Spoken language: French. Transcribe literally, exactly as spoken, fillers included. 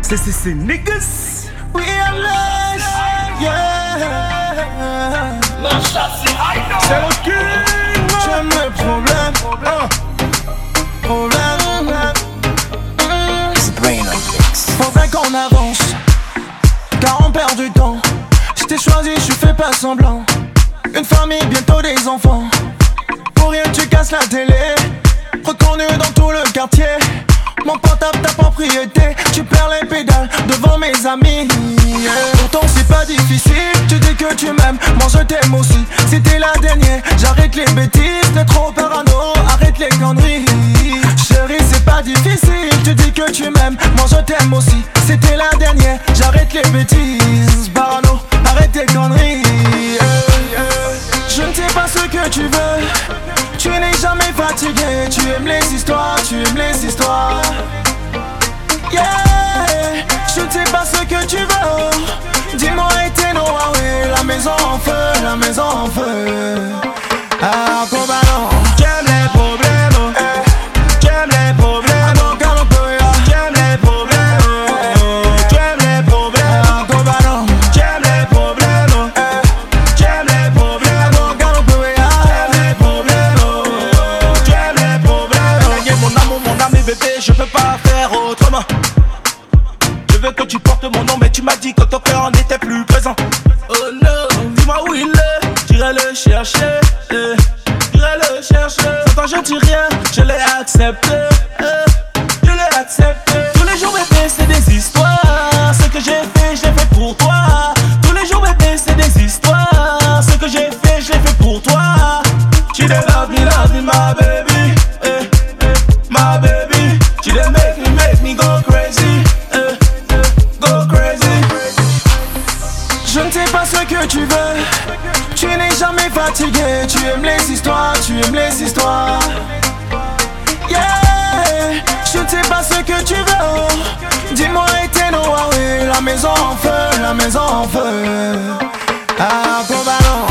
C'est, c'est, c'est niggas. We are blessed, yeah. C'est le king. J'aime les problèmes, problèmes. Faudrait qu'on avance, car on perd du temps. Je t'ai choisi, je fais pas semblant. Une famille, bientôt des enfants. Pour rien tu casses la télé, reconnu dans tout le quartier. Mon portable ta propriété, tu perds les pédales devant mes amis, yeah. Pourtant c'est pas difficile, tu dis que tu m'aimes, moi je t'aime aussi. Si t'es la dernière, j'arrête les bêtises, t'es trop parano, arrête les conneries. Chérie c'est pas difficile, tu dis que tu m'aimes, moi je t'aime aussi. Si t'es la dernière, j'arrête les bêtises, parano, arrête tes conneries, yeah, yeah. Je ne sais pas ce que tu veux, tu n'es jamais fatigué, tu aimes les histoires, tu aimes les histoires. Yeah, je ne sais pas ce que tu veux. Dis-moi et t'es non, ah oui, la maison en feu, la maison en feu. Ah, combattant, j'aime les problèmes, eh. J'aime les problèmes. Ah non, Calopoya, j'aime les problèmes, eh. J'aime les problèmes. Ah, combattant, j'aime les problèmes, eh. J'aime les problèmes. Ah non, Calopoya, j'aime les problèmes, j'aime les problèmes. Gagner mon amour, mon âme et bébé, je peux pas faire autrement. Je veux que tu portes mon nom, mais tu m'as dit que ton cœur n'était plus présent. Oh non, dis-moi où il est, j'irai le chercher, eh. J'irai le chercher. Sans toi je dis rien, je l'ai accepté, eh. Je l'ai accepté. Tous les jours bébé c'est des histoires. Ce que j'ai fait, je l'ai fait pour toi. Tous les jours bébé c'est des histoires. Ce que j'ai fait, je l'ai fait pour toi. Tu l'es love me, love me, my baby, eh. My baby, tu l'es make me, make me go crazy, eh. Go crazy. Je ne sais pas ce que tu veux, tu n'es jamais fatigué, tu aimes les histoires, tu aimes les histoires. Yeah, je ne sais pas ce que tu veux. Dis-moi et t'es non, ah oui, la maison en feu, la maison en feu. Ah, combattant.